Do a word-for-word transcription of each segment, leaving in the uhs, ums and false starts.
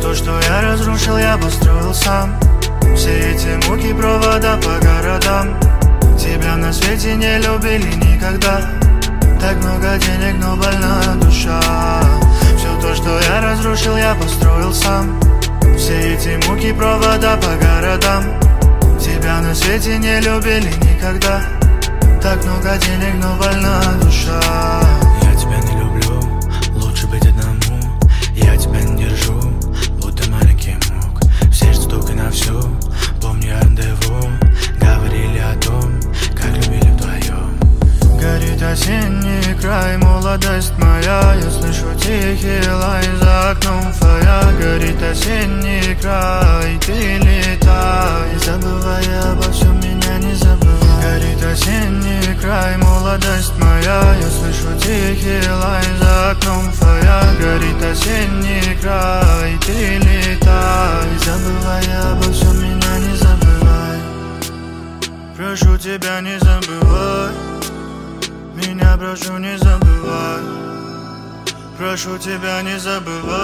то, что я разрушил, я построил сам. Все эти муки, провода по городам. Тебя на свете не любили никогда. Так много денег, но больная душа. Все то, что я разрушил, я построил сам. Все эти муки, провода по городам. Тебя на свете не любили никогда. Так много денег, но больная душа. Я тебя не люблю, лучше быть одному. Я тебя не держу, будто маленький мук. В сердце стук и на всю, помню рандеву. Говорили о том, как любили вдвоем. Горит осенний край, молодость моя. Я слышу тихий лай за окном фоя. Горит осенний край, ты летай, забывая обо всем, меня не забывай. Горит осенний край, молодость моя. Я слышу тихий лай за окном фоя. Горит осенний край, ты летай, забывая обо всем, меня не забывай. Прошу тебя, не забывай. Меня прошу, не забывай. Прошу тебя, не забывай.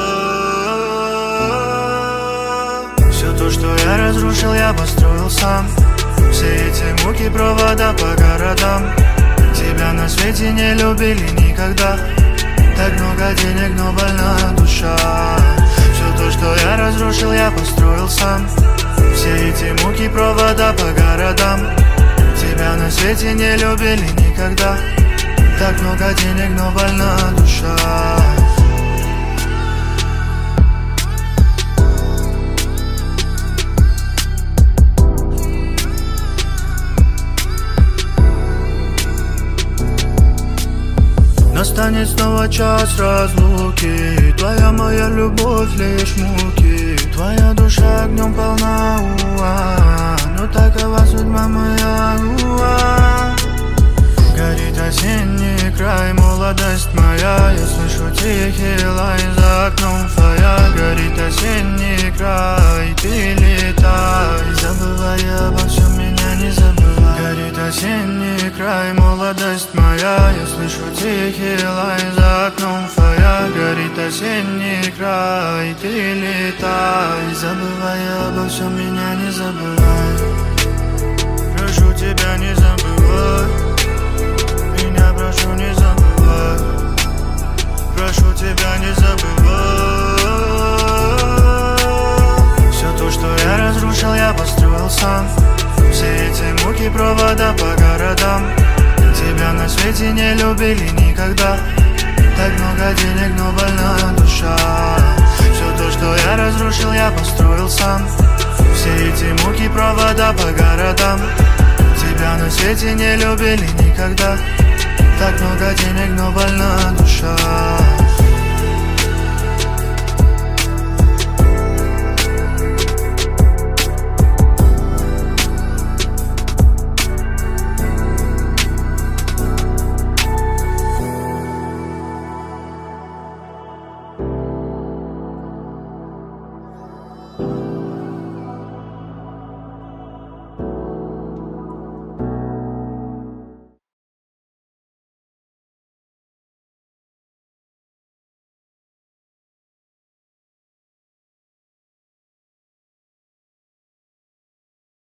Все то, что я разрушил, я построил сам. Все эти муки, провода по городам. Тебя на свете не любили никогда. Так много денег, но больная душа. Все то, что я разрушил, я построил сам. Все эти муки, провода по городам. Тебя на свете не любили никогда. Так много денег, но больная душа. Настанет снова час разлуки. Твоя моя любовь лишь муки. Твоя душа огнем полна, уа. Но такова судьба моя, уа. Горит осенний край, молодость моя. Я слышу тихий лай за окном фоя. Горит осенний край, ты летай, забывая обо всем, меня не забывай. Горит осенний край, молодость моя. Я слышу тихий лай за окном фоя. Горит осенний край, ты летай, забывая обо всем, меня не забывай. Прошу тебя, не забывай. Меня прошу, не забывай. Прошу тебя, не забывай. Все то, что я разрушил, я построил сам. Все эти муки, провода по городам. Тебя на свете не любили никогда. Так много денег, но больная душа. Все то, что я разрушил, я построил сам. Все эти муки, провода по городам. Тебя на свете не любили никогда. Так много денег, но больная душа.